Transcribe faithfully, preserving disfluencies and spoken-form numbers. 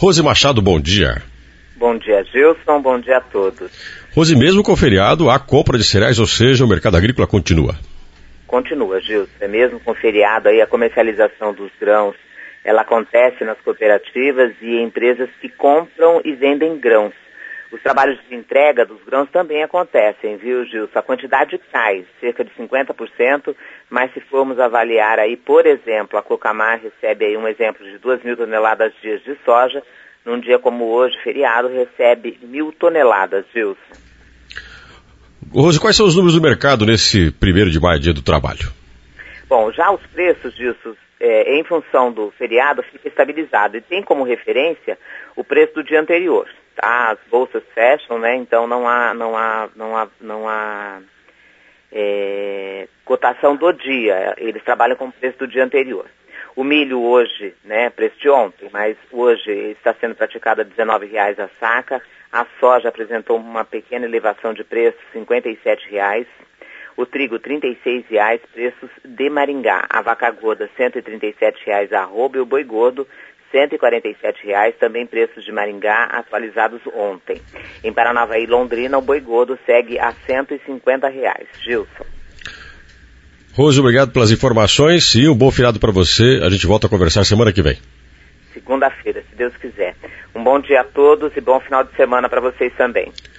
Rose Machado, bom dia. Bom dia, Gilson, bom dia a todos. Rose, mesmo com o feriado, a compra de cereais, ou seja, o mercado agrícola continua? Continua, Gilson. É mesmo com o feriado aí, a comercialização dos grãos, ela acontece nas cooperativas e empresas que compram e vendem grãos. Os trabalhos de entrega dos grãos também acontecem, viu, Gilson? A quantidade cai, cerca de cinquenta por cento, mas se formos avaliar aí, por exemplo, a Cocamar recebe aí um exemplo de duas mil toneladas dias de soja, num dia como hoje, feriado, recebe mil toneladas, Gilson. Rose, quais são os números do mercado nesse primeiro de maio, dia do trabalho? Bom, já os preços, Gilson, é, em função do feriado, fica estabilizado e tem como referência o preço do dia anterior. Tá? As bolsas fecham, né? Então não há, não há, não há, não há é, cotação do dia. Eles trabalham com o preço do dia anterior. O milho hoje, né, preço de ontem, mas hoje está sendo praticado a dezenove reais a saca. A soja apresentou uma pequena elevação de preço, cinquenta e sete reais. O trigo, trinta e seis reais, preços de Maringá. A vaca gorda, cento e trinta e sete reais a arroba e o boi gordo, cento e quarenta e sete reais, também preços de Maringá atualizados ontem. Em Paranavaí e Londrina, o boi gordo segue a cento e cinquenta reais. Gilson. Rose, obrigado pelas informações e um bom feriado para você. A gente volta a conversar semana que vem. Segunda-feira, se Deus quiser. Um bom dia a todos e bom final de semana para vocês também.